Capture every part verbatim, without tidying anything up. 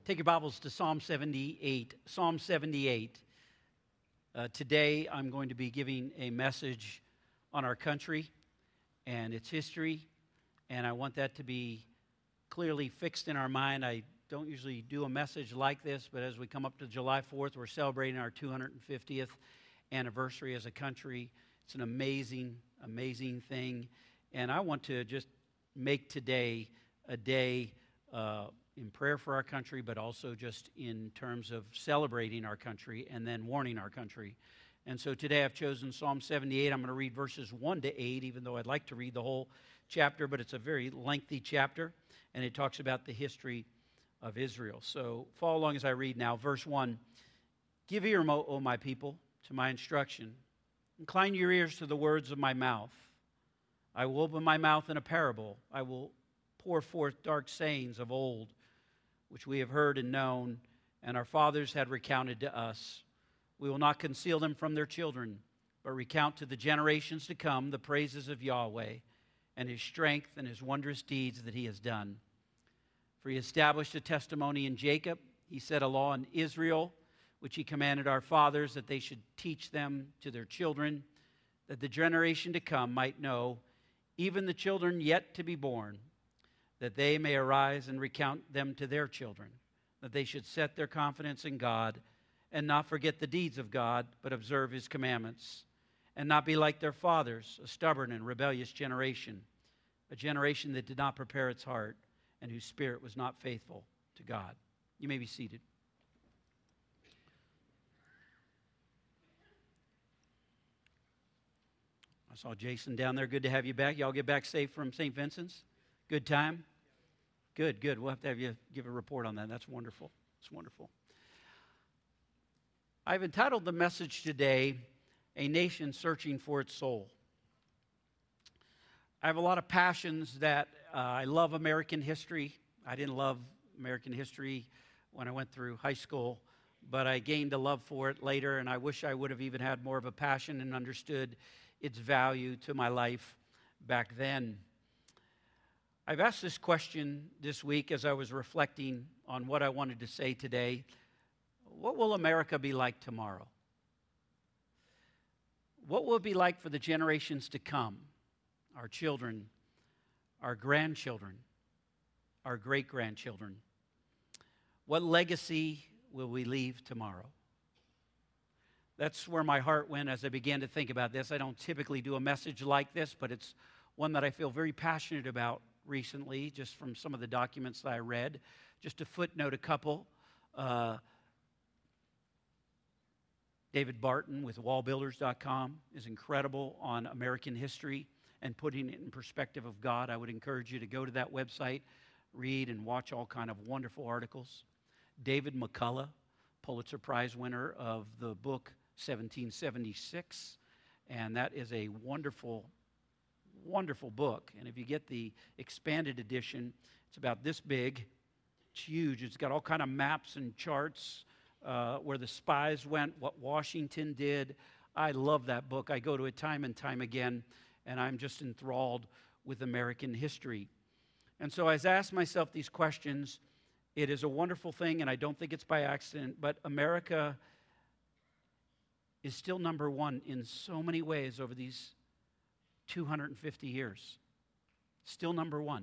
Take your Bibles to Psalm seventy-eight. Psalm seventy-eight. Uh, today I'm going to be giving a message on our country and its history, and I want that to be clearly fixed in our mind. I don't usually do a message like this, but as we come up to July fourth, we're celebrating our two hundred fiftieth anniversary as a country. It's an amazing, amazing thing, and I want to just make today a day uh, in prayer for our country, but also just in terms of celebrating our country and then warning our country. And so today I've chosen Psalm seventy-eight. I'm going to read verses one to eight, even though I'd like to read the whole chapter, but it's a very lengthy chapter, and it talks about the history of Israel. So follow along as I read now. Verse one, "Give ear, O my people, to my instruction. Incline your ears to the words of my mouth. I will open my mouth in a parable. I will pour forth dark sayings of old, which we have heard and known, and our fathers had recounted to us. We will not conceal them from their children, but recount to the generations to come the praises of Yahweh and His strength and His wondrous deeds that He has done. For He established a testimony in Jacob. He set a law in Israel, which He commanded our fathers that they should teach them to their children, that the generation to come might know, even the children yet to be born, that they may arise and recount them to their children, that they should set their confidence in God and not forget the deeds of God, but observe His commandments, and not be like their fathers, a stubborn and rebellious generation, a generation that did not prepare its heart and whose spirit was not faithful to God." You may be seated. I saw Jason down there. Good to have you back. Y'all get back safe from Saint Vincent's? Good time? Good, good. We'll have to have you give a report on that. That's wonderful. It's wonderful. I've entitled the message today, "A Nation Searching for Its Soul." I have a lot of passions that uh, I love American history. I didn't love American history when I went through high school, but I gained a love for it later, and I wish I would have even had more of a passion and understood its value to my life back then. I've asked this question this week as I was reflecting on what I wanted to say today. What will America be like tomorrow? What will it be like for the generations to come? Our children, our grandchildren, our great-grandchildren. What legacy will we leave tomorrow? That's where my heart went as I began to think about this. I don't typically do a message like this, but it's one that I feel very passionate about recently, just from some of the documents that I read. Just to footnote a couple. Uh, David Barton with wall builders dot com is incredible on American history and putting it in perspective of God. I would encourage you to go to that website, read and watch all kind of wonderful articles. David McCullough, Pulitzer Prize winner of the book seventeen seventy-six, and that is a wonderful wonderful book. And if you get the expanded edition, it's about this big. It's huge. It's got all kind of maps and charts uh, where the spies went, what Washington did. I love that book. I go to it time and time again, and I'm just enthralled with American history. And so as I asked myself these questions, it is a wonderful thing, and I don't think it's by accident, but America is still number one in so many ways over these two hundred fifty years. Still number one.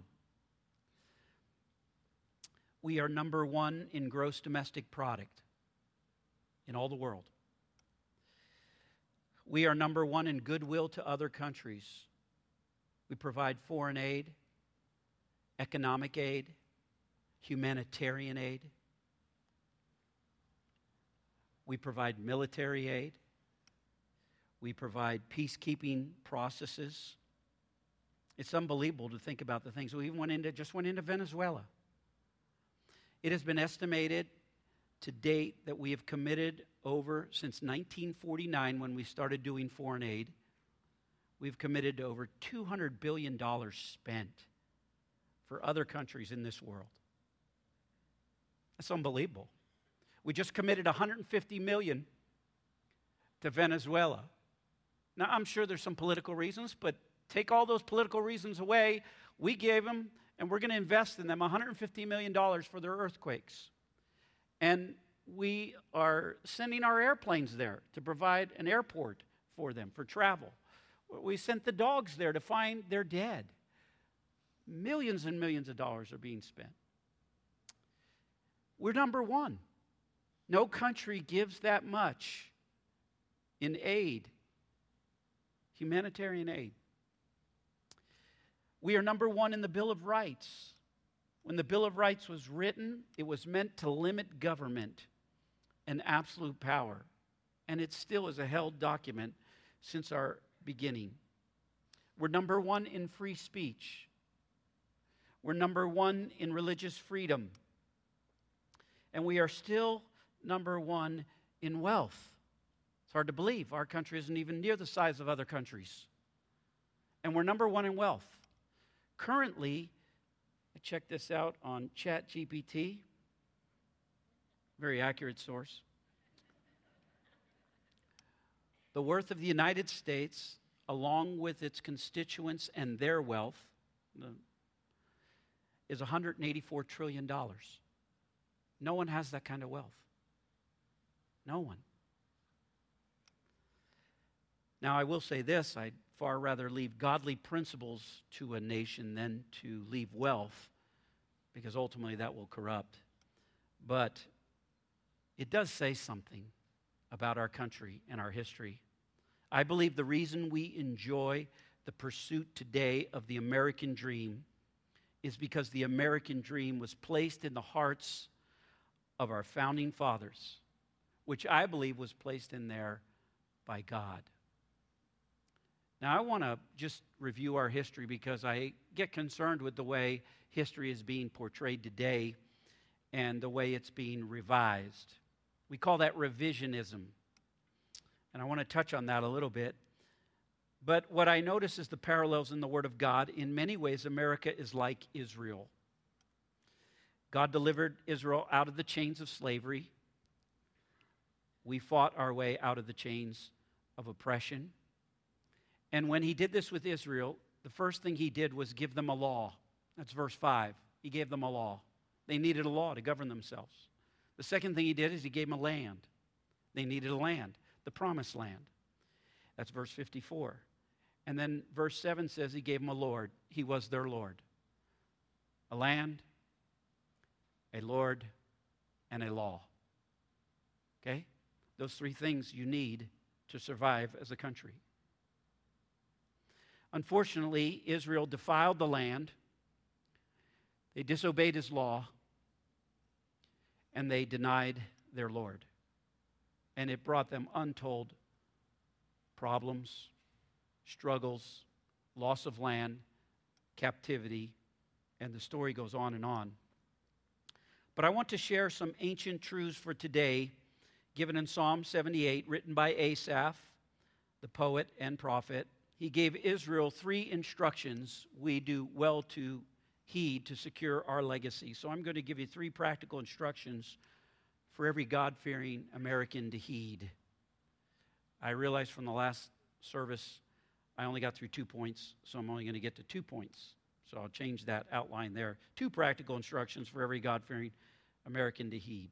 We are number one in gross domestic product in all the world. We are number one in goodwill to other countries. We provide foreign aid, economic aid, humanitarian aid. We provide military aid. We provide peacekeeping processes. It's unbelievable to think about the things. We even went into, just went into Venezuela. It has been estimated to date that we have committed over, since nineteen forty-nine when we started doing foreign aid, we've committed to over two hundred billion dollars spent for other countries in this world. That's unbelievable. We just committed one hundred fifty million dollars to Venezuela. Now, I'm sure there's some political reasons, but take all those political reasons away. We gave them, and we're going to invest in them one hundred fifty million dollars for their earthquakes. And we are sending our airplanes there to provide an airport for them, for travel. We sent the dogs there to find their dead. Millions and millions of dollars are being spent. We're number one. No country gives that much in aid, humanitarian aid. We are number one in the Bill of Rights. When the Bill of Rights was written, it was meant to limit government and absolute power. And it still is a held document since our beginning. We're number one in free speech. We're number one in religious freedom. And we are still number one in wealth. It's hard to believe. Our country isn't even near the size of other countries. And we're number one in wealth. Currently, I checked this out on ChatGPT, very accurate source. The worth of the United States, along with its constituents and their wealth, is one hundred eighty-four trillion dollars. No one has that kind of wealth. No one. Now, I will say this, I'd far rather leave godly principles to a nation than to leave wealth, because ultimately that will corrupt. But it does say something about our country and our history. I believe the reason we enjoy the pursuit today of the American dream is because the American dream was placed in the hearts of our founding fathers, which I believe was placed in there by God. Now, I want to just review our history because I get concerned with the way history is being portrayed today and the way it's being revised. We call that revisionism. And I want to touch on that a little bit. But what I notice is the parallels in the Word of God. In many ways, America is like Israel. God delivered Israel out of the chains of slavery. We fought our way out of the chains of oppression. And when he did this with Israel, the first thing he did was give them a law. That's verse five. He gave them a law. They needed a law to govern themselves. The second thing he did is he gave them a land. They needed a land, the promised land. That's verse fifty-four. And then verse seven says he gave them a Lord. He was their Lord. A land, a Lord, and a law. Okay? Those three things you need to survive as a country. Unfortunately, Israel defiled the land. They disobeyed his law. And they denied their Lord. And it brought them untold problems, struggles, loss of land, captivity, and the story goes on and on. But I want to share some ancient truths for today, given in Psalm seventy-eight, written by Asaph, the poet and prophet. He gave Israel three instructions we do well to heed to secure our legacy. So I'm going to give you three practical instructions for every God-fearing American to heed. I realized from the last service I only got through two points, so I'm only going to get to two points. So I'll change that outline there. Two practical instructions for every God-fearing American to heed.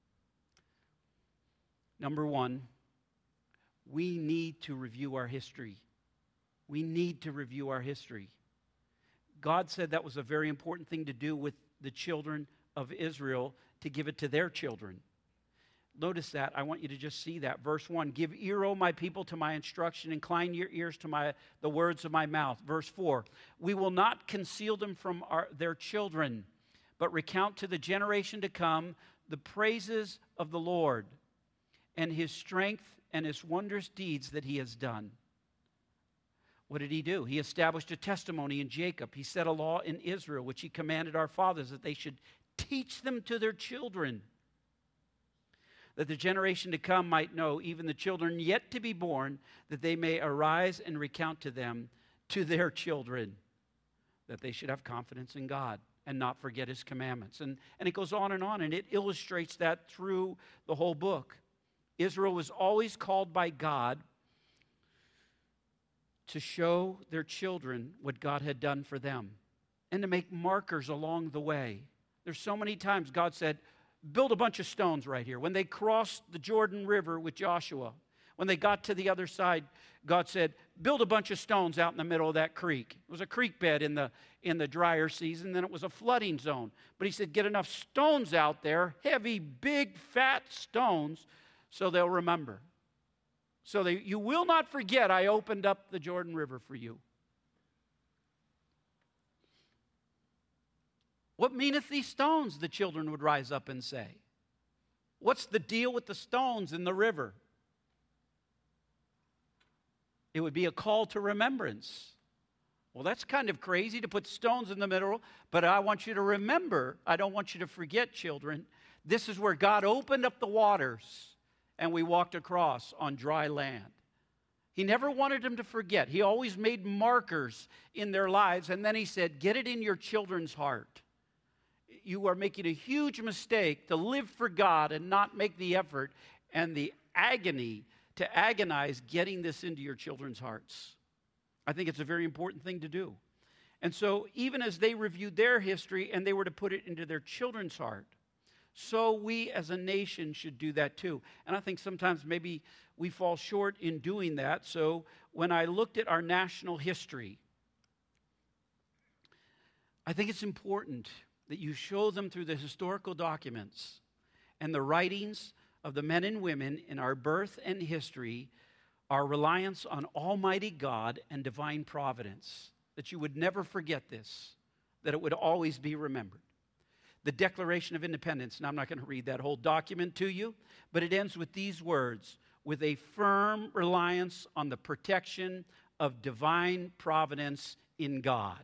Number one, we need to review our history. We need to review our history. God said that was a very important thing to do with the children of Israel, to give it to their children. Notice that. I want you to just see that. Verse one, give ear, O my people, to my instruction. Incline your ears to my the words of my mouth. Verse four, we will not conceal them from our, their children, but recount to the generation to come the praises of the Lord and his strength and his wondrous deeds that he has done. What did he do? He established a testimony in Jacob. He set a law in Israel, which he commanded our fathers that they should teach them to their children, that the generation to come might know, even the children yet to be born, that they may arise and recount to them, to their children, that they should have confidence in God and not forget his commandments. And, and it goes on and on, and it illustrates that through the whole book. Israel was always called by God to show their children what God had done for them and to make markers along the way. There's so many times God said, build a bunch of stones right here. When they crossed the Jordan River with Joshua, when they got to the other side, God said, build a bunch of stones out in the middle of that creek. It was a creek bed in the, in the drier season, then it was a flooding zone. But he said, get enough stones out there, heavy, big, fat stones, so they'll remember. So they, you will not forget I opened up the Jordan River for you. What meaneth these stones? The children would rise up and say. What's the deal with the stones in the river? It would be a call to remembrance. Well, that's kind of crazy to put stones in the middle, but I want you to remember, I don't want you to forget, children, this is where God opened up the waters and we walked across on dry land. He never wanted them to forget. He always made markers in their lives, and then he said, get it in your children's heart. You are making a huge mistake to live for God and not make the effort and the agony to agonize getting this into your children's hearts. I think it's a very important thing to do. And so even as they reviewed their history and they were to put it into their children's heart, so we as a nation should do that too. And I think sometimes maybe we fall short in doing that. So when I looked at our national history, I think it's important that you show them through the historical documents and the writings of the men and women in our birth and history, our reliance on Almighty God and divine providence, that you would never forget this, that it would always be remembered. The Declaration of Independence, and I'm not going to read that whole document to you, but it ends with these words, with a firm reliance on the protection of divine providence in God.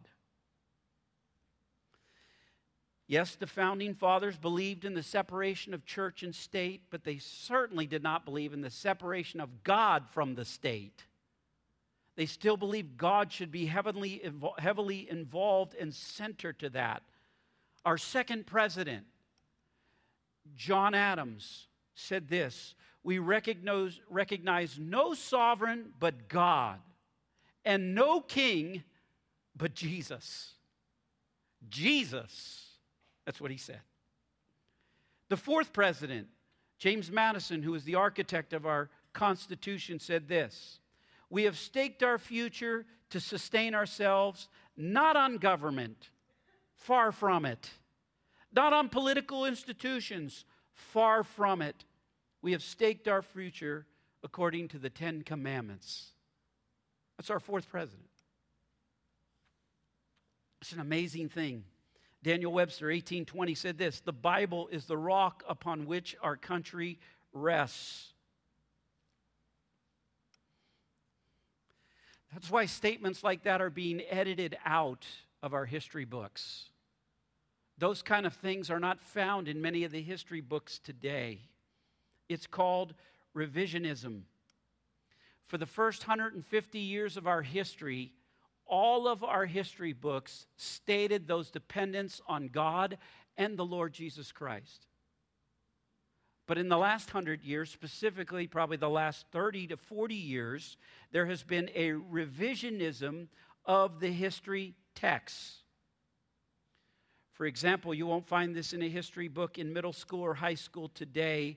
Yes, the founding fathers believed in the separation of church and state, but they certainly did not believe in the separation of God from the state. They still believed God should be heavily, heavily involved and centered to that. Our second president, John Adams, said this, we recognize, recognize no sovereign but God, and no king but Jesus. Jesus. That's what he said. The fourth president, James Madison, who was the architect of our Constitution, said this, we have staked our future to sustain ourselves, not on government, far from it, not on political institutions, far from it. We have staked our future according to the Ten Commandments. That's our fourth president. It's an amazing thing. Daniel Webster, eighteen twenty, said this, the Bible is the rock upon which our country rests. That's why statements like that are being edited out of our history books. Those kind of things are not found in many of the history books today. It's called revisionism. For the first one hundred fifty years of our history, all of our history books stated those dependence on God and the Lord Jesus Christ. But in the last hundred years, specifically probably the last thirty to forty years, there has been a revisionism of the history texts. For example, you won't find this in a history book in middle school or high school today.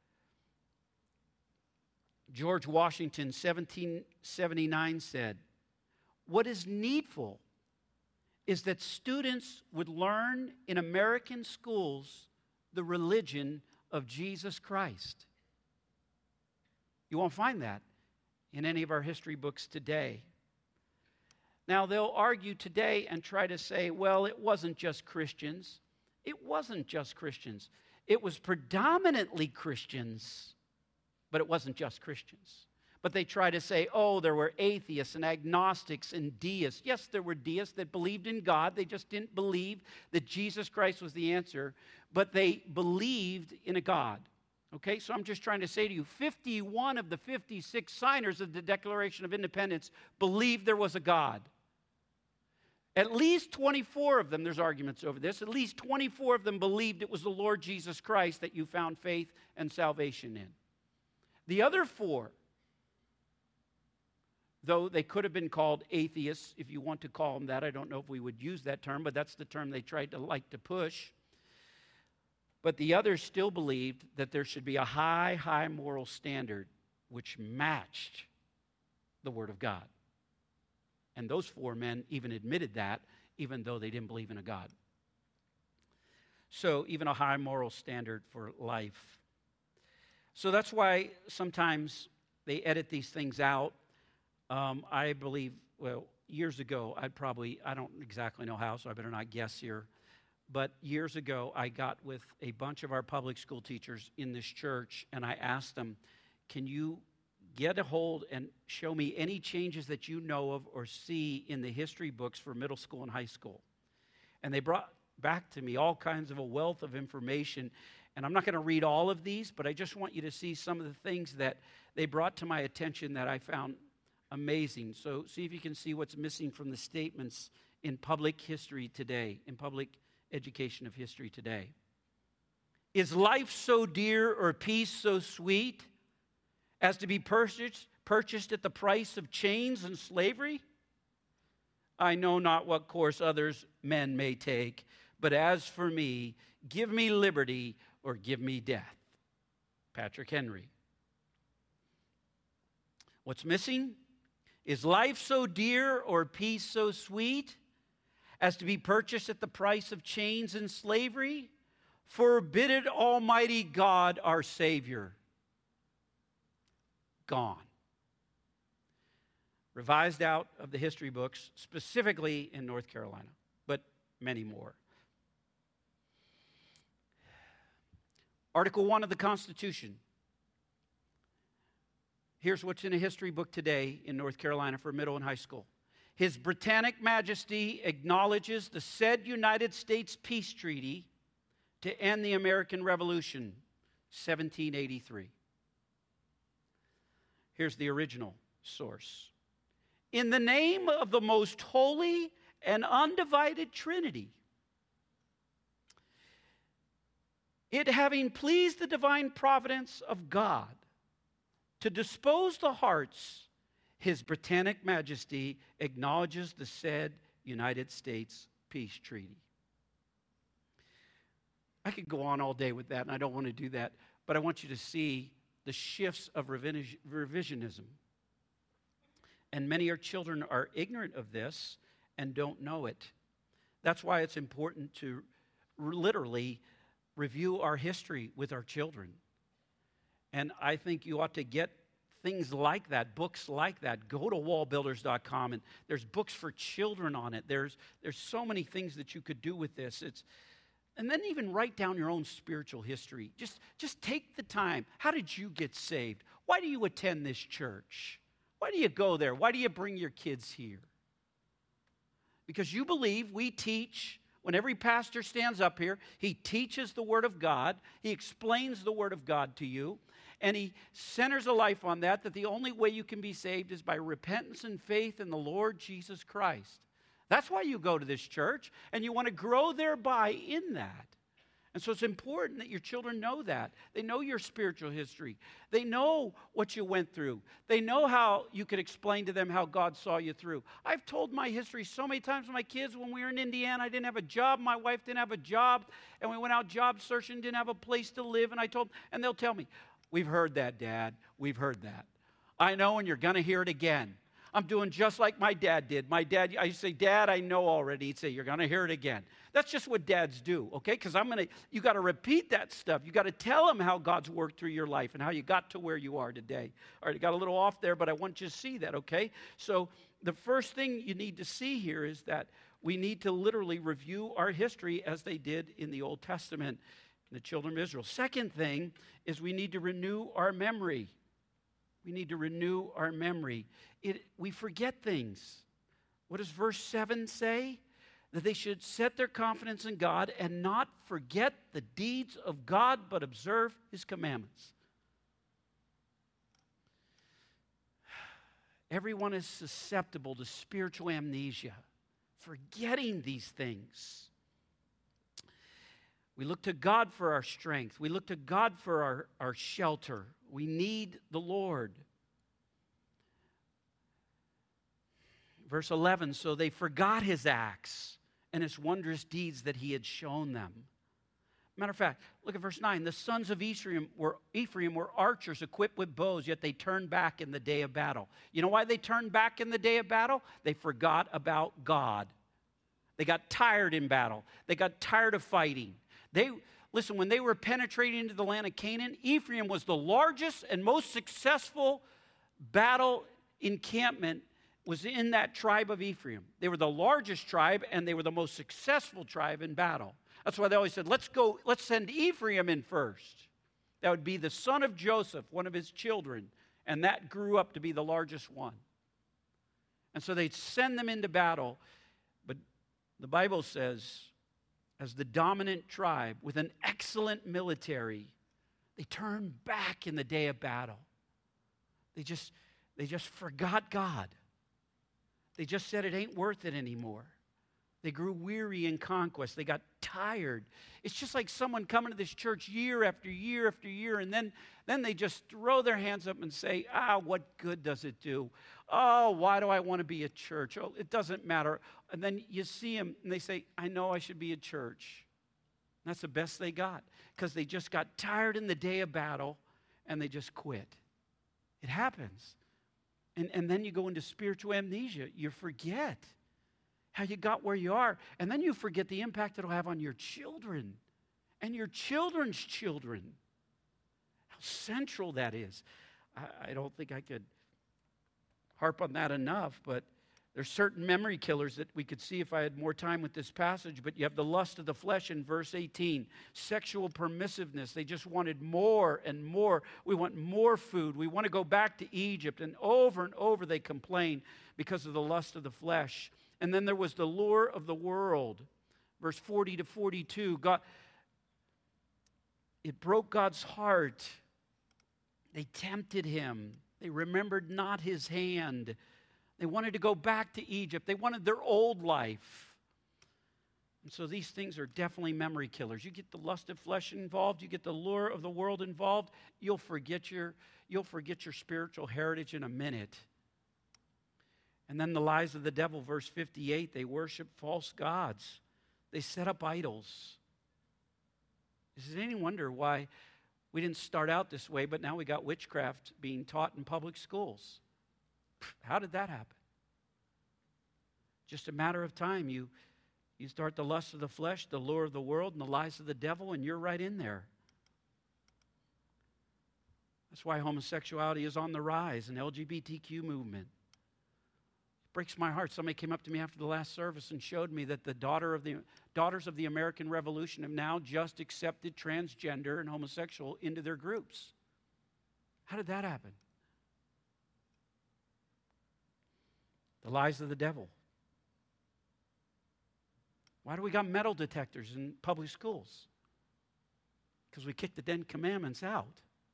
George Washington, seventeen seventy-nine, said, what is needful is that students would learn in American schools the religion of Jesus Christ. You won't find that in any of our history books today. Now, they'll argue today and try to say, well, it wasn't just Christians. It wasn't just Christians. It was predominantly Christians, but it wasn't just Christians. But they try to say, oh, there were atheists and agnostics and deists. Yes, there were deists that believed in God. They just didn't believe that Jesus Christ was the answer, but they believed in a God. Okay, so I'm just trying to say to you, fifty-one of the fifty-six signers of the Declaration of Independence believed there was a God. At least twenty-four of them, there's arguments over this, at least twenty-four of them believed it was the Lord Jesus Christ that you found faith and salvation in. The other four, though they could have been called atheists, if you want to call them that. I don't know if we would use that term, but that's the term they tried to like to push. But the others still believed that there should be a high, high moral standard which matched the Word of God. And those four men even admitted that, even though they didn't believe in a God. So even a high moral standard for life. So that's why sometimes they edit these things out. Um, I believe, well, years ago, I'd probably, I don't exactly know how, so I better not guess here. But years ago, I got with a bunch of our public school teachers in this church, and I asked them, can you get a hold and show me any changes that you know of or see in the history books for middle school and high school? And they brought back to me all kinds of a wealth of information. And I'm not going to read all of these, but I just want you to see some of the things that they brought to my attention that I found amazing. So see if you can see what's missing from the statements in public history today, in public education of history today. Is life so dear or peace so sweet as to be purchased, purchased at the price of chains and slavery? I know not what course others men may take, but as for me, give me liberty or give me death. Patrick Henry. What's missing? Is life so dear or peace so sweet as to be purchased at the price of chains and slavery? Forbid it, Almighty God, our Savior. Gone. Revised out of the history books, specifically in North Carolina, but many more. Article one of the Constitution. Here's what's in a history book today in North Carolina for middle and high school. His Britannic Majesty acknowledges the said United States Peace Treaty to end the American Revolution, seventeen eighty-three. Here's the original source. In the name of the most holy and undivided Trinity, it having pleased the divine providence of God to dispose the hearts, His Britannic Majesty acknowledges the said United States Peace Treaty. I could go on all day with that, and I don't want to do that, but I want you to see the shifts of revisionism. And many of our children are ignorant of this and don't know it. That's why it's important to literally review our history with our children. And I think you ought to get things like that, books like that. Go to wall builders dot com, and there's books for children on it. There's, there's so many things that you could do with this. It's, and then even write down your own spiritual history. Just, just take the time. How did you get saved? Why do you attend this church? Why do you go there? Why do you bring your kids here? Because you believe we teach. When every pastor stands up here, he teaches the Word of God. He explains the Word of God to you. And he centers a life on that, that the only way you can be saved is by repentance and faith in the Lord Jesus Christ. That's why you go to this church, and you want to grow thereby in that. And so it's important that your children know that. They know your spiritual history. They know what you went through. They know how you could explain to them how God saw you through. I've told my history so many times to my kids. When we were in Indiana, I didn't have a job. My wife didn't have a job. And we went out job searching, didn't have a place to live. And I told them, and they'll tell me, we've heard that, Dad. We've heard that. I know, and you're going to hear it again. I'm doing just like my dad did. My dad, I used to say, Dad, I know already. He'd say, you're going to hear it again. That's just what dads do, okay? Because I'm going to, you got to repeat that stuff. You got to tell them how God's worked through your life and how you got to where you are today. All right, I got a little off there, but I want you to see that, okay? So the first thing you need to see here is that we need to literally review our history as they did in the Old Testament, the children of Israel. Second thing is we need to renew our memory. We need to renew our memory. It, we forget things. What does verse seven say? That they should set their confidence in God and not forget the deeds of God, but observe His commandments. Everyone is susceptible to spiritual amnesia, forgetting these things. We look to God for our strength. We look to God for our, our shelter. We need the Lord. Verse eleven, so they forgot His acts and His wondrous deeds that He had shown them. Matter of fact, look at verse nine. The sons of Ephraim were, Ephraim were archers equipped with bows, yet they turned back in the day of battle. You know why they turned back in the day of battle? They forgot about God. They got tired in battle. They got tired of fighting. They, listen, when they were penetrating into the land of Canaan, Ephraim was the largest and most successful battle encampment was in that tribe of Ephraim. They were the largest tribe, and they were the most successful tribe in battle. That's why they always said, let's go, let's send Ephraim in first. That would be the son of Joseph, one of his children, and that grew up to be the largest one. And so they'd send them into battle, but the Bible says, as the dominant tribe with an excellent military, they turned back in the day of battle. They just, they just forgot God. They just said it ain't worth it anymore. They grew weary in conquest. They got tired. It's just like someone coming to this church year after year after year, and then, then they just throw their hands up and say, ah, what good does it do? Oh, why do I want to be at church? Oh, it doesn't matter. And then you see them, and they say, I know I should be at church. And that's the best they got, because they just got tired in the day of battle, and they just quit. It happens. And, and then you go into spiritual amnesia. You forget how you got where you are. And then you forget the impact it'll have on your children and your children's children. How central that is. I, I don't think I could harp on that enough, but there's certain memory killers that we could see if I had more time with this passage. But you have the lust of the flesh in verse eighteen. Sexual permissiveness. They just wanted more and more. We want more food. We want to go back to Egypt. And over and over they complain because of the lust of the flesh. And then there was the lure of the world. Verse forty to forty-two. God, it broke God's heart. They tempted him. They remembered not his hand. They wanted to go back to Egypt. They wanted their old life. And so these things are definitely memory killers. You get the lust of flesh involved, you get the lure of the world involved, you'll forget your, you'll forget your spiritual heritage in a minute. And then the lies of the devil, verse fifty-eight, they worship false gods. They set up idols. Is it any wonder why we didn't start out this way, but now we got witchcraft being taught in public schools? How did that happen? Just a matter of time. You, you start the lust of the flesh, the lure of the world, and the lies of the devil, and you're right in there. That's why homosexuality is on the rise, and L G B T Q movement. It breaks my heart. Somebody came up to me after the last service and showed me that the daughter of the daughters of the American Revolution have now just accepted transgender and homosexual into their groups. How did that happen? The lies of the devil. Why do we got metal detectors in public schools? Because we kicked the Ten Commandments out.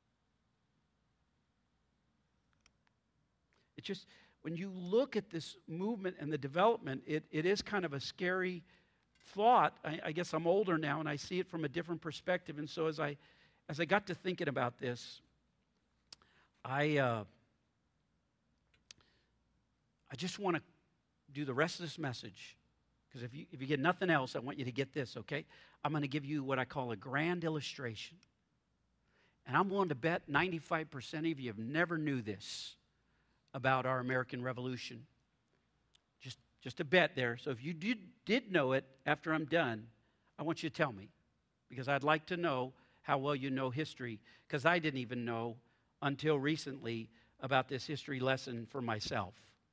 It just, when you look at this movement and the development, it, it is kind of a scary thought. I, I guess I'm older now and I see it from a different perspective. And so as I, as I got to thinking about this, I... Uh, I just want to do the rest of this message, because if you, if you get nothing else, I want you to get this, okay? I'm going to give you what I call a grand illustration. And I'm willing to bet ninety-five percent of you have never knew this about our American Revolution. Just, just a bet there. So if you did, did know it after I'm done, I want you to tell me, because I'd like to know how well you know history, because I didn't even know until recently about this history lesson for myself.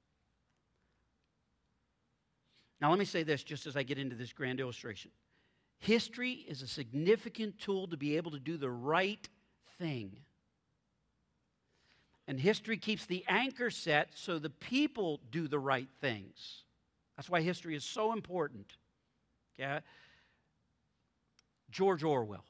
Now, let me say this just as I get into this grand illustration. History is a significant tool to be able to do the right thing. And history keeps the anchor set so the people do the right things. That's why history is so important. Okay? George Orwell.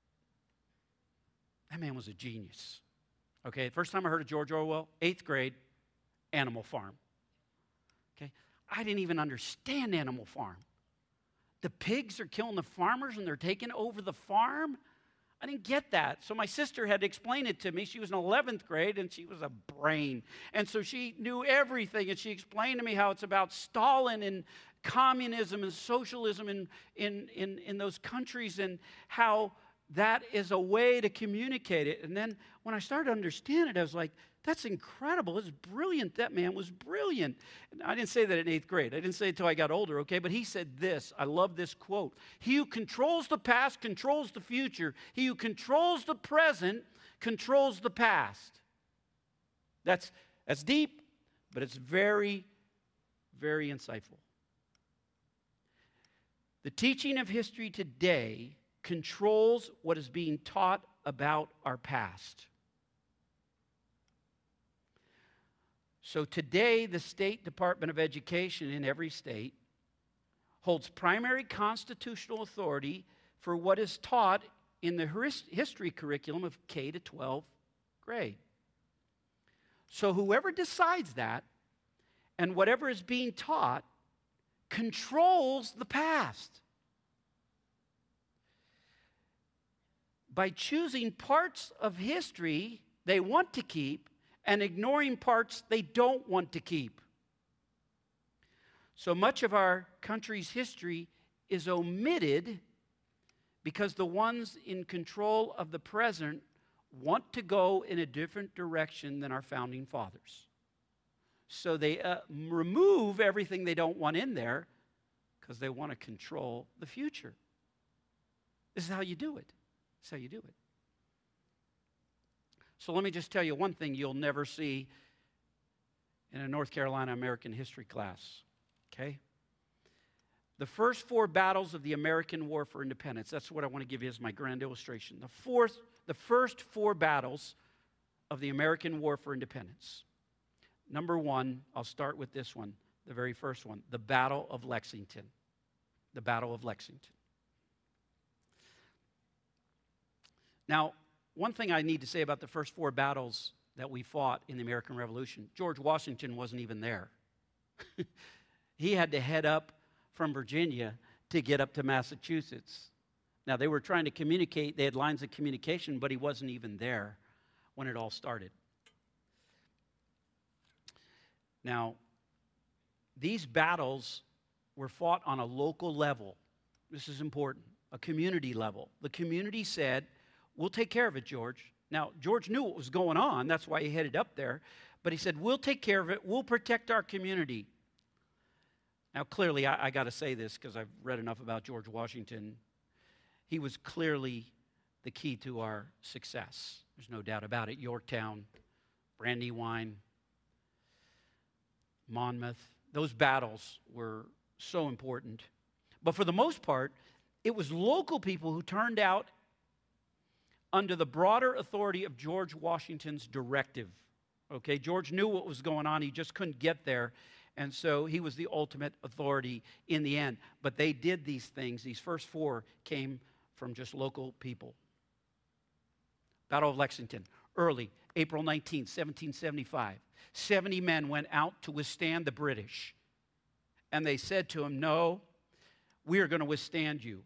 That man was a genius. Okay, first time I heard of George Orwell, eighth grade, Animal Farm. Okay? I didn't even understand Animal Farm. The pigs are killing the farmers and they're taking over the farm? I didn't get that. So my sister had to explain it to me. She was in eleventh grade and she was a brain. And so she knew everything, and she explained to me how it's about Stalin and communism and socialism in, in, in, in those countries and how that is a way to communicate it. And then when I started to understand it, I was like, that's incredible. It's brilliant. That man was brilliant. And I didn't say that in eighth grade. I didn't say it until I got older, okay? But he said this. I love this quote. He who controls the past controls the future. He who controls the present controls the past. That's, that's deep, but it's very, very insightful. The teaching of history today controls what is being taught about our past. So today, the State Department of Education in every state holds primary constitutional authority for what is taught in the history curriculum of K to twelfth grade. So whoever decides that and whatever is being taught controls the past. By choosing parts of history they want to keep and ignoring parts they don't want to keep. So much of our country's history is omitted because the ones in control of the present want to go in a different direction than our founding fathers. So they uh, remove everything they don't want in there because they want to control the future. This is how you do it. This is how you do it. So let me just tell you one thing you'll never see in a North Carolina American history class, okay? The first four battles of the American War for Independence, that's what I want to give you as my grand illustration. The fourth, the first four battles of the American War for Independence. Number one, I'll start with this one, the very first one, the Battle of Lexington. The Battle of Lexington. Now, one thing I need to say about the first four battles that we fought in the American Revolution, George Washington wasn't even there. He had to head up from Virginia to get up to Massachusetts. Now, they were trying to communicate. They had lines of communication, but he wasn't even there when it all started. Now, these battles were fought on a local level. This is important, a community level. The community said, we'll take care of it, George. Now, George knew what was going on. That's why he headed up there. But he said, we'll take care of it. We'll protect our community. Now, clearly, I, I got to say this because I've read enough about George Washington. He was clearly the key to our success. There's no doubt about it. Yorktown, Brandywine, Monmouth. Those battles were so important. But for the most part, it was local people who turned out under the broader authority of George Washington's directive. Okay, George knew what was going on. He just couldn't get there. And so he was the ultimate authority in the end. But they did these things. These first four came from just local people. Battle of Lexington, early, April nineteenth, seventeen seventy-five. seventy men went out to withstand the British. And they said to him, no, we are going to withstand you.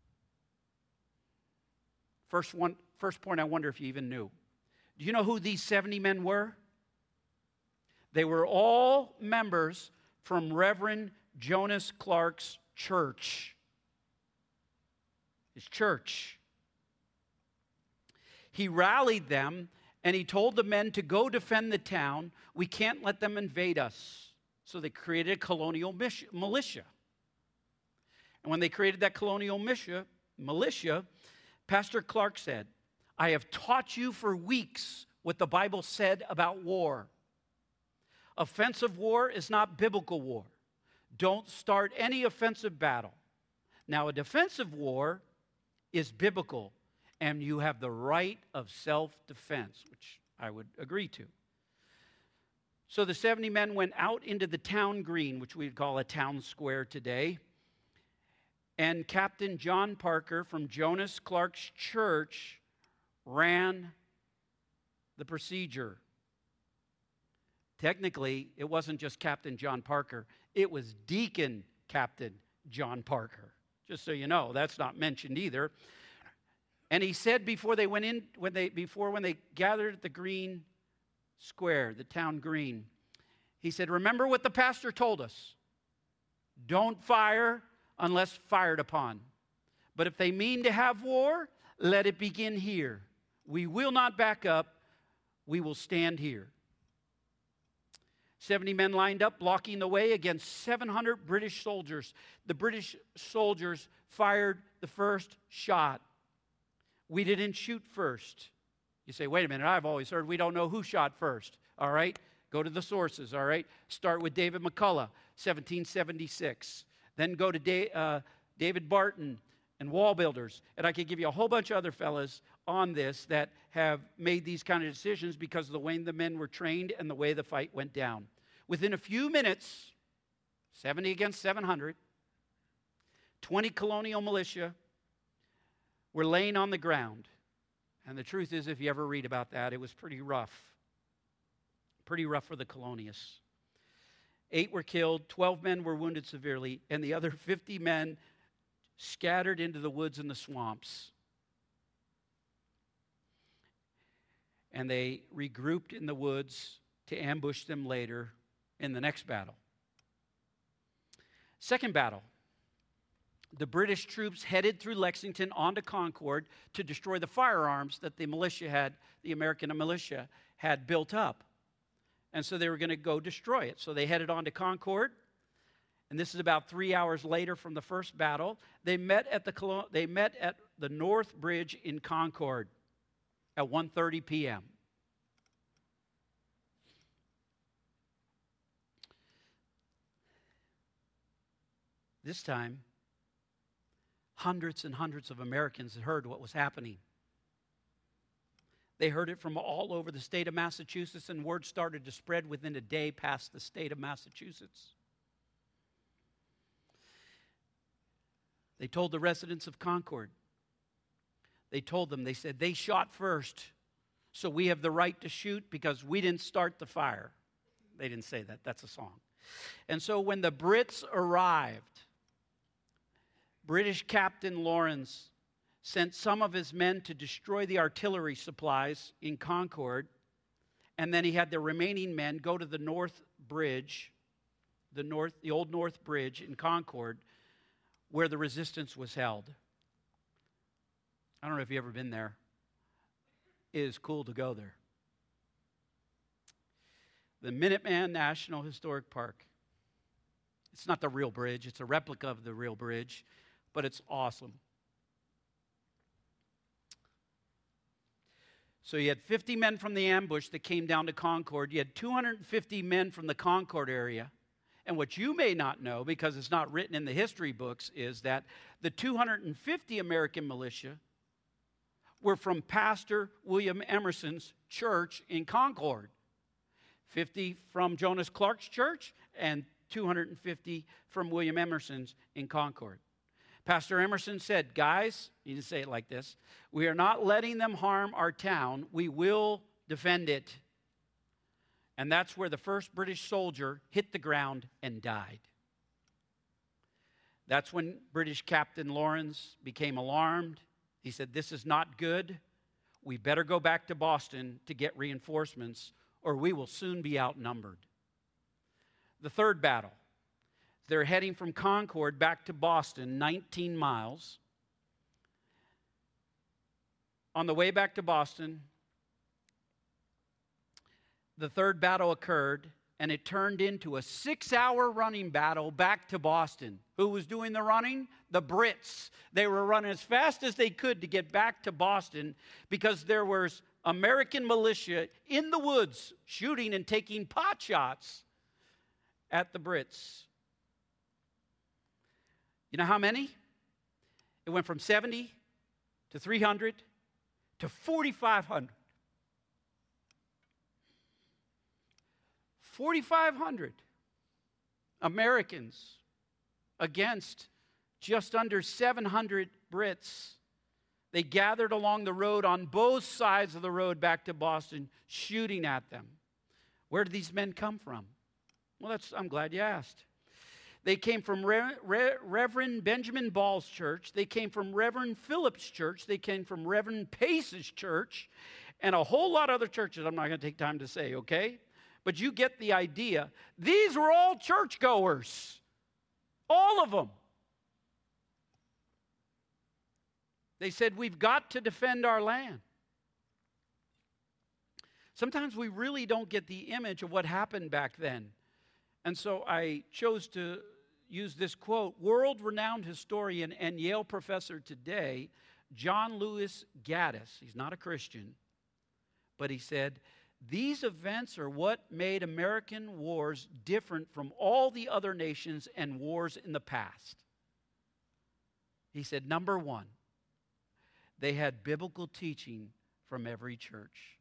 First one, first point, I wonder if you even knew. Do you know who these seventy men were? They were all members from Reverend Jonas Clark's church. His church. He rallied them and he told the men to go defend the town. We can't let them invade us. So they created a colonial militia. And when they created that colonial militia, militia, Pastor Clark said, I have taught you for weeks what the Bible said about war. Offensive war is not biblical war. Don't start any offensive battle. Now, a defensive war is biblical, and you have the right of self-defense, which I would agree to. So the seventy men went out into the town green, which we'd call a town square today, and Captain John Parker from Jonas Clark's church ran the procedure. Technically, it wasn't just Captain John Parker. It was Deacon Captain John Parker. Just so you know, that's not mentioned either. And he said before they went in, when they before when they gathered at the green square, the town green, he said, remember what the pastor told us. Don't fire unless fired upon. But if they mean to have war, let it begin here. We will not back up. We will stand here. seventy men lined up, blocking the way against seven hundred British soldiers. The British soldiers fired the first shot. We didn't shoot first. You say, wait a minute, I've always heard we don't know who shot first. All right, go to the sources, all right? Start with David McCullough, seventeen seventy-six. Then go to da- uh, David Barton and Wall Builders. And I could give you a whole bunch of other fellas on this that have made these kind of decisions because of the way the men were trained and the way the fight went down. Within a few minutes, seventy against seven hundred, twenty colonial militia were laying on the ground. And the truth is, if you ever read about that, it was pretty rough. Pretty rough for the colonists. Eight were killed, twelve men were wounded severely, and the other fifty men scattered into the woods and the swamps. And they regrouped in the woods to ambush them later in the next battle. Second battle. The British troops headed through Lexington onto Concord to destroy the firearms that the militia had, the American militia had built up. And so they were going to go destroy it. So they headed on to Concord. And this is about three hours later from the first battle. They met at the, they met at the North Bridge in Concord at one thirty p.m. This time, hundreds and hundreds of Americans had heard what was happening. They heard it from all over the state of Massachusetts, and word started to spread within a day past the state of Massachusetts. They told the residents of Concord. They told them, they said, they shot first, so we have the right to shoot because we didn't start the fire. They didn't say that. That's a song. And so when the Brits arrived, British Captain Lawrence sent some of his men to destroy the artillery supplies in Concord, and then he had the remaining men go to the North Bridge, the north, the old North Bridge in Concord, where the resistance was held. I don't know if you've ever been there. It is cool to go there. The Minuteman National Historic Park. It's not the real bridge. It's a replica of the real bridge, but it's awesome. So you had fifty men from the ambush that came down to Concord. You had two hundred fifty men from the Concord area. And what you may not know, because it's not written in the history books, is that the two hundred fifty American militia were from Pastor William Emerson's church in Concord. fifty from Jonas Clark's church and two hundred fifty from William Emerson's in Concord. Pastor Emerson said, guys, he didn't say it like this, we are not letting them harm our town. We will defend it. And that's where the first British soldier hit the ground and died. That's when British Captain Lawrence became alarmed. He said, this is not good. We better go back to Boston to get reinforcements, or we will soon be outnumbered. The third battle. They're heading from Concord back to Boston, nineteen miles. On the way back to Boston, the third battle occurred, and it turned into a six-hour running battle back to Boston. Who was doing the running? The Brits. They were running as fast as they could to get back to Boston because there was American militia in the woods shooting and taking pot shots at the Brits. You know how many? It went from seventy to three hundred to forty-five hundred. forty-five hundred Americans against just under seven hundred Brits. They gathered along the road on both sides of the road back to Boston, shooting at them. Where did these men come from? Well, that's, I'm glad you asked. They came from Re- Re- Reverend Benjamin Ball's church. They came from Reverend Phillips' church. They came from Reverend Pace's church, and a whole lot of other churches I'm not going to take time to say, okay? But you get the idea. These were all churchgoers. All of them. They said, we've got to defend our land. Sometimes we really don't get the image of what happened back then. And so I chose to use this quote. World-renowned historian and Yale professor today, John Lewis Gaddis, he's not a Christian, but he said, these events are what made American wars different from all the other nations and wars in the past. He said, number one, they had biblical teaching from every church.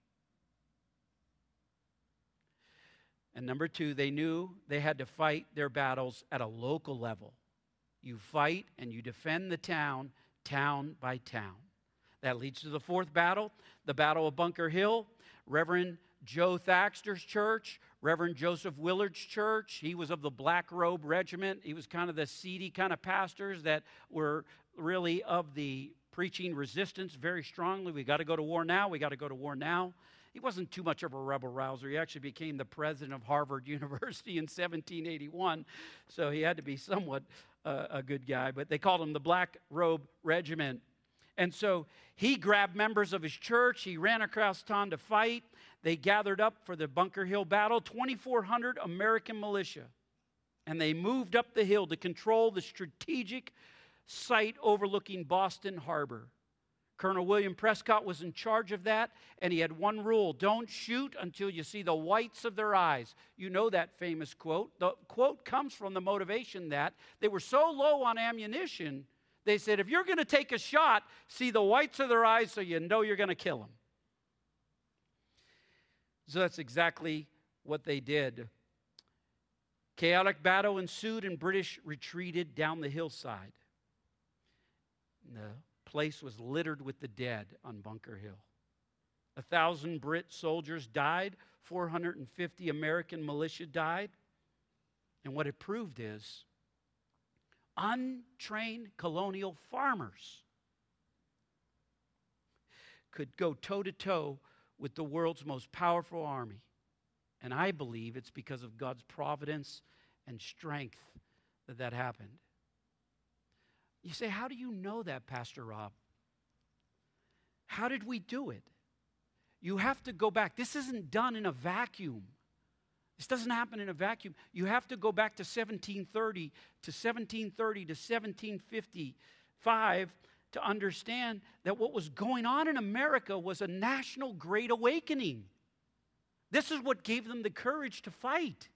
And number two, they knew they had to fight their battles at a local level. You fight and you defend the town, town by town. That leads to the fourth battle, the Battle of Bunker Hill. Reverend Joe Thaxter's church, Reverend Joseph Willard's church, he was of the Black Robe Regiment. He was kind of the seedy kind of pastors that were really of the preaching resistance very strongly. We got to go to war now. We got to go to war now. He wasn't too much of a rebel rouser. He actually became the president of Harvard University in seventeen eighty-one, so he had to be somewhat uh, a good guy. But they called him the Black Robe Regiment. And so he grabbed members of his church. He ran across town to fight. They gathered up for the Bunker Hill battle, twenty-four hundred American militia. And they moved up the hill to control the strategic site overlooking Boston Harbor. Colonel William Prescott was in charge of that, and he had one rule: don't shoot until you see the whites of their eyes. You know that famous quote. The quote comes from the motivation that they were so low on ammunition, they said, if you're going to take a shot, see the whites of their eyes so you know you're going to kill them. So that's exactly what they did. Chaotic battle ensued, and British retreated down the hillside. The place was littered with the dead on Bunker Hill. A thousand Brit soldiers died. four hundred fifty American militia died. And what it proved is untrained colonial farmers could go toe-to-toe with the world's most powerful army. And I believe it's because of God's providence and strength that that happened. You say, how do you know that, Pastor Rob? How did we do it? You have to go back. This isn't done in a vacuum. This doesn't happen in a vacuum. You have to go back to seventeen thirty to seventeen thirty to seventeen fifty-five to understand that what was going on in America was a national great awakening. This is what gave them the courage to fight.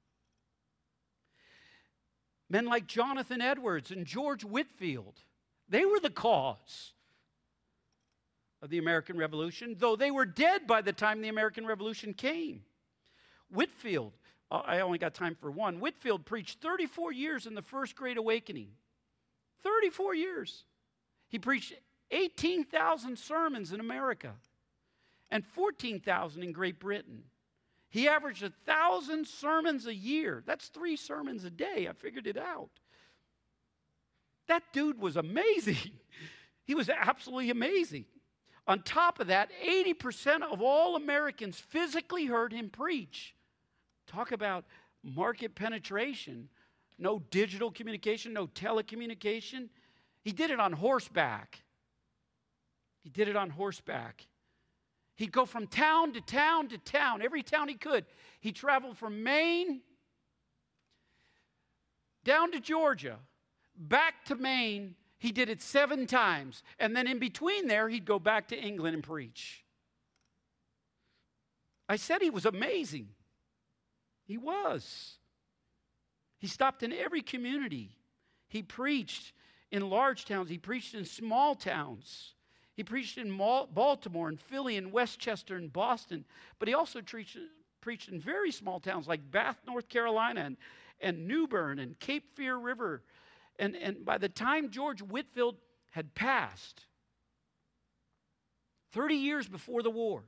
Men like Jonathan Edwards and George Whitefield, they were the cause of the American Revolution, though they were dead by the time the American Revolution came. Whitefield, uh, I only got time for one. Whitefield preached thirty-four years in the First Great Awakening. thirty-four years. He preached eighteen thousand sermons in America and fourteen thousand in Great Britain. He averaged one thousand sermons a year. That's three sermons a day. I figured it out. That dude was amazing. He was absolutely amazing. On top of that, eighty percent of all Americans physically heard him preach. Talk about market penetration. No digital communication, no telecommunication. He did it on horseback. He did it on horseback. He'd go from town to town to town, every town he could. He traveled from Maine down to Georgia, back to Maine. He did it seven times. And then in between there, he'd go back to England and preach. I said he was amazing. He was. He stopped in every community. He preached in large towns. He preached in small towns. He preached in Baltimore and Philly and Westchester and Boston. But he also preached, preached in very small towns like Bath, North Carolina, and, and New Bern and Cape Fear River. And, and by the time George Whitefield had passed, thirty years before the war,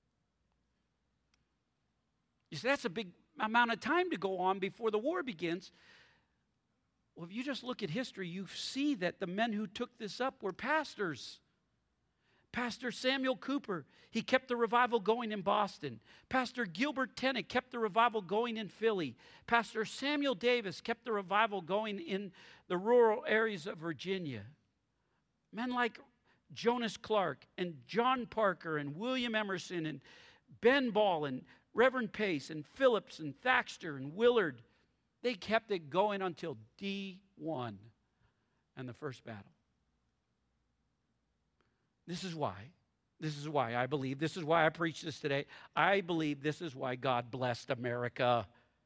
you say that's a big amount of time to go on before the war begins. Well, if you just look at history, you see that the men who took this up were pastors. Pastor Samuel Cooper, he kept the revival going in Boston. Pastor Gilbert Tennant kept the revival going in Philly. Pastor Samuel Davis kept the revival going in the rural areas of Virginia. Men like Jonas Clark and John Parker and William Emerson and Ben Ball and Reverend Pace and Phillips and Thaxter and Willard, they kept it going until D one and the first battle. This is why, this is why I believe, this is why I preach this today. I believe this is why God blessed America.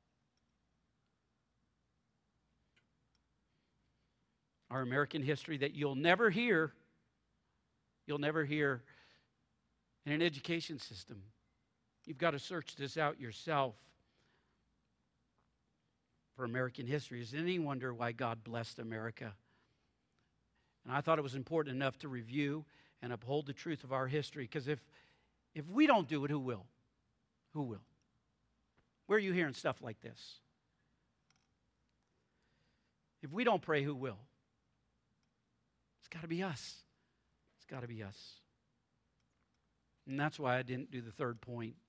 Our American history that you'll never hear, you'll never hear in an education system. You've got to search this out yourself. For American history, does any wonder why God blessed America? And I thought it was important enough to review and uphold the truth of our history, because if, if we don't do it, who will? Who will? Where are you hearing stuff like this? If we don't pray, who will? It's got to be us. It's got to be us. And that's why I didn't do the third point.